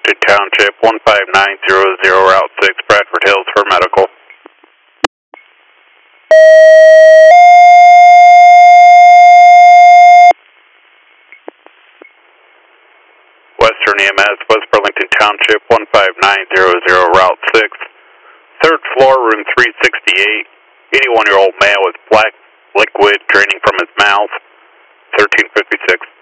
Burlington Township, 15900, Route 6, Bradford Hills for medical. Western EMS, West Burlington Township, 15900, Route 6, 3rd floor, room 368. 81-year-old male with black liquid draining from his mouth, 1356.